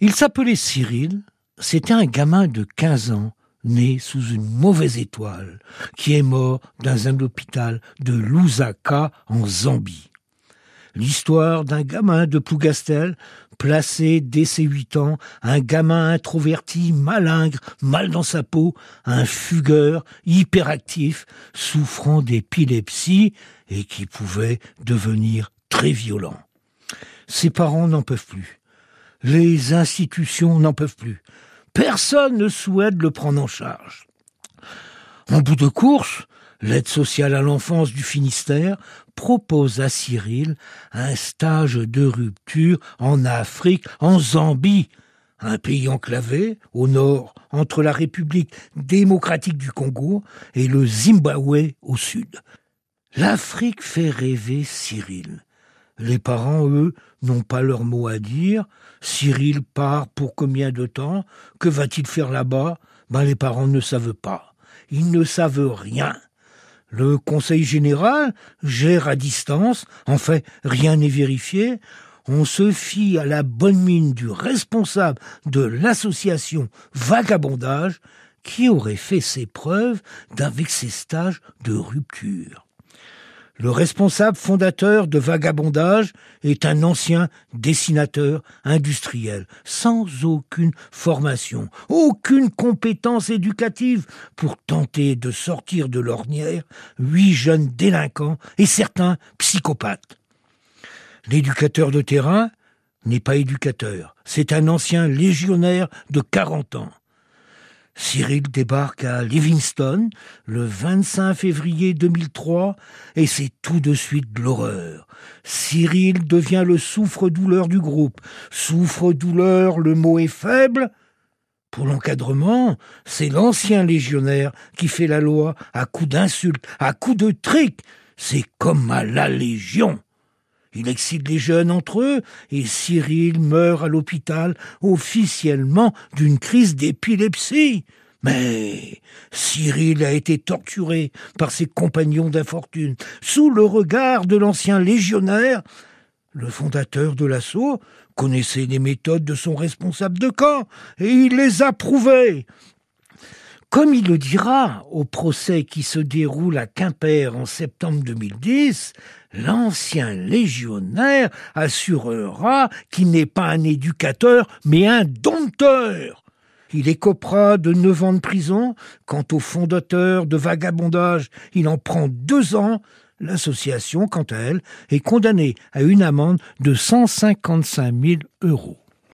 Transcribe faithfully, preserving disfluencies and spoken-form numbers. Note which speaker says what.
Speaker 1: Il s'appelait Cyril, c'était un gamin de quinze ans, né sous une mauvaise étoile, qui est mort dans un hôpital de Lusaka, en Zambie. L'histoire d'un gamin de Plougastel, placé dès ses huit ans, un gamin introverti, malingre, mal dans sa peau, un fugueur, hyperactif, souffrant d'épilepsie et qui pouvait devenir très violent. Ses parents n'en peuvent plus. Les institutions n'en peuvent plus. Personne ne souhaite le prendre en charge. En bout de course, l'aide sociale à l'enfance du Finistère propose à Cyril un stage de rupture en Afrique, en Zambie, un pays enclavé au nord entre la République démocratique du Congo et le Zimbabwe au sud. L'Afrique fait rêver Cyril. Les parents, eux, n'ont pas leur mot à dire. Cyril part pour combien de temps? Que va-t-il faire là-bas? Ben, les parents ne savent pas. Ils ne savent rien. Le conseil général gère à distance. En fait, rien n'est vérifié. On se fie à la bonne mine du responsable de l'association Vagabondage qui aurait fait ses preuves avec ses stages de rupture. Le responsable fondateur de Vagabondage est un ancien dessinateur industriel, sans aucune formation, aucune compétence éducative pour tenter de sortir de l'ornière huit jeunes délinquants et certains psychopathes. L'éducateur de terrain n'est pas éducateur, c'est un ancien légionnaire de quarante ans. Cyril débarque à Livingstone le vingt-cinq février deux mille trois et c'est tout de suite de l'horreur. Cyril devient le souffre-douleur du groupe. Souffre-douleur, le mot est faible. Pour l'encadrement, c'est l'ancien légionnaire qui fait la loi à coups d'insultes, à coups de tricks. C'est comme à la Légion. Il excite les jeunes entre eux et Cyril meurt à l'hôpital officiellement d'une crise d'épilepsie. Mais Cyril a été torturé par ses compagnons d'infortune sous le regard de l'ancien légionnaire. Le fondateur de l'assaut connaissait les méthodes de son responsable de camp et il les approuvait. Comme il le dira au procès qui se déroule à Quimper en septembre deux mille dix, l'ancien légionnaire assurera qu'il n'est pas un éducateur, mais un dompteur. Il écopera de neuf ans de prison. Quant au fondateur de Vagabondage, il en prend deux ans. L'association, quant à elle, est condamnée à une amende de cent cinquante-cinq mille euros.